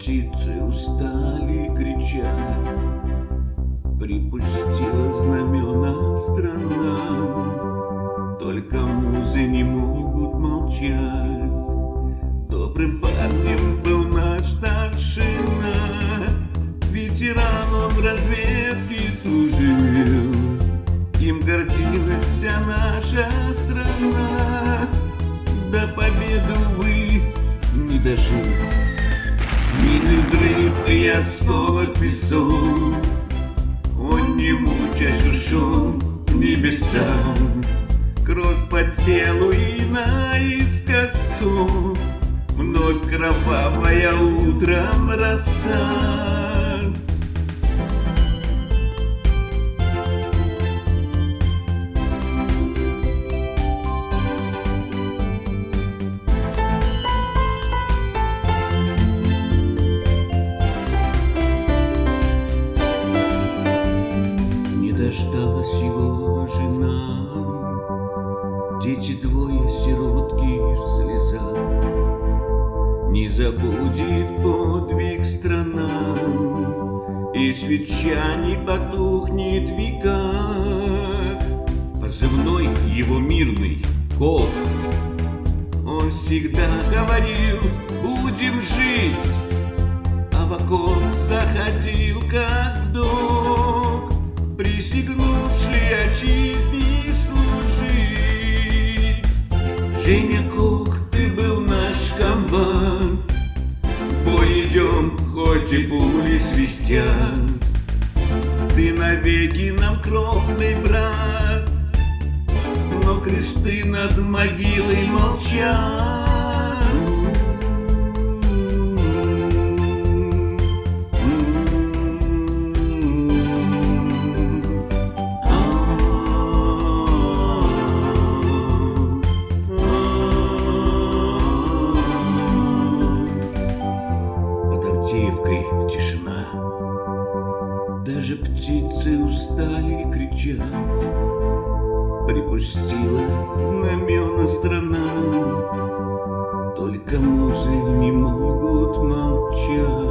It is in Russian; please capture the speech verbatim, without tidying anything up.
птицы устали кричать, припустила знамена страна, только музы не могут молчать. Добрым парнем был наш старшина, ветераном разведки служил, им гордилась вся наша страна. До победы, увы, не дожил. Мины, взрыв и осколок песок, он не мучаясь ушел к небесам. Кровь по телу и наискосок, вновь кровавая утром роса. Дождалась его жена, дети двое, сиротки в слезах. Не забудет подвиг страна, и свеча не потухнет в веках. Позывной его мирный — Кол. Он всегда говорил: будем жить, а в окоп заходил как вдох, присягнувший отчизне служить. Женя Кок, ты был наш комбат, в бой идем, хоть и пули свистят. Ты навеки нам кровный брат, но кресты над могилой молчат. Тишина, даже птицы устали кричать, припустила знамена страна, только музы не могут молчать.